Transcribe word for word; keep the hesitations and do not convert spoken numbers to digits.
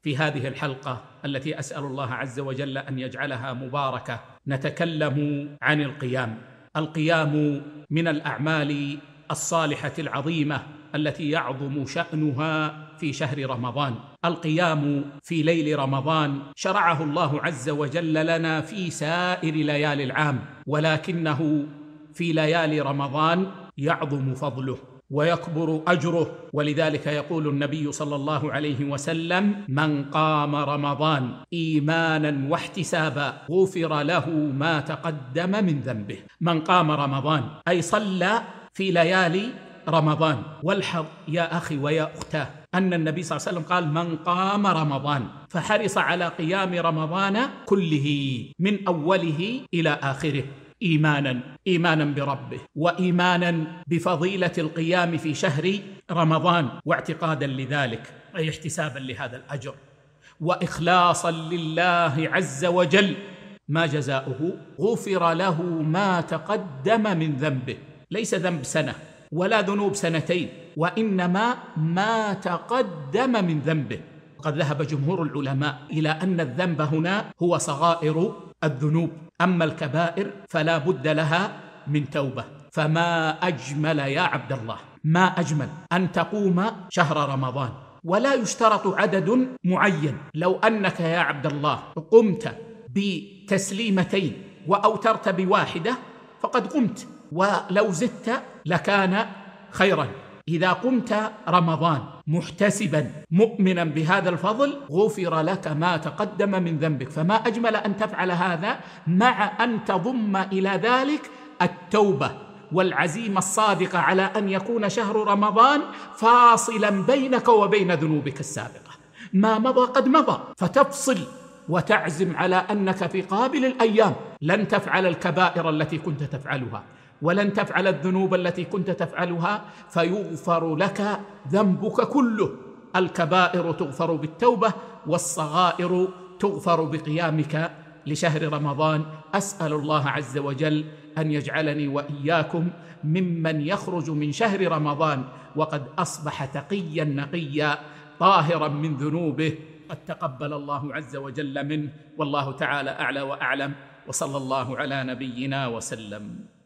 في هذه الحلقة التي أسأل الله عز وجل أن يجعلها مباركة نتكلم عن القيام. القيام من الأعمال الصالحة العظيمة التي يعظم شأنها في شهر رمضان. القيام في ليل رمضان شرعه الله عز وجل لنا في سائر ليالي العام، ولكنه في ليالي رمضان يعظم فضله ويكبر أجره. ولذلك يقول النبي صلى الله عليه وسلم: من قام رمضان إيمانا واحتسابا غفر له ما تقدم من ذنبه. من قام رمضان أي صلى في ليالي رمضان. والحظ يا أخي ويا أختاه أن النبي صلى الله عليه وسلم قال: من قام رمضان، فحرص على قيام رمضان كله من أوله إلى آخره، إيمانا إيمانا بربه، وإيمانا بفضيلة القيام في شهر رمضان، واعتقادا لذلك أي احتسابا لهذا الأجر، وإخلاصا لله عز وجل. ما جزاؤه؟ غفر له ما تقدم من ذنبه، ليس ذنب سنة ولا ذنوب سنتين، وإنما ما تقدم من ذنبه. قد ذهب جمهور العلماء إلى أن الذنب هنا هو صغائر الذنوب، أما الكبائر فلا بد لها من توبة. فما أجمل يا عبد الله، ما أجمل أن تقوم شهر رمضان، ولا يشترط عدد معين. لو أنك يا عبد الله قمت بتسليمتين وأوترت بواحدة فقد قمت، ولو زدت لكان خيرا. إذا قمت رمضان محتسبا مؤمنا بهذا الفضل غفر لك ما تقدم من ذنبك. فما أجمل أن تفعل هذا مع أن تضم إلى ذلك التوبة والعزيمة الصادقة على أن يكون شهر رمضان فاصلا بينك وبين ذنوبك السابقة. ما مضى قد مضى، فتفصل وتعزم على أنك في قابل الأيام لن تفعل الكبائر التي كنت تفعلها، ولن تفعل الذنوب التي كنت تفعلها، فيغفر لك ذنبك كله. الكبائر تغفر بالتوبة، والصغائر تغفر بقيامك لشهر رمضان. أسأل الله عز وجل أن يجعلني وإياكم ممن يخرج من شهر رمضان وقد أصبح تقيا نقيا طاهرا من ذنوبه، قد تقبل الله عز وجل منه. والله تعالى أعلى وأعلم، وصلى الله على نبينا وسلم.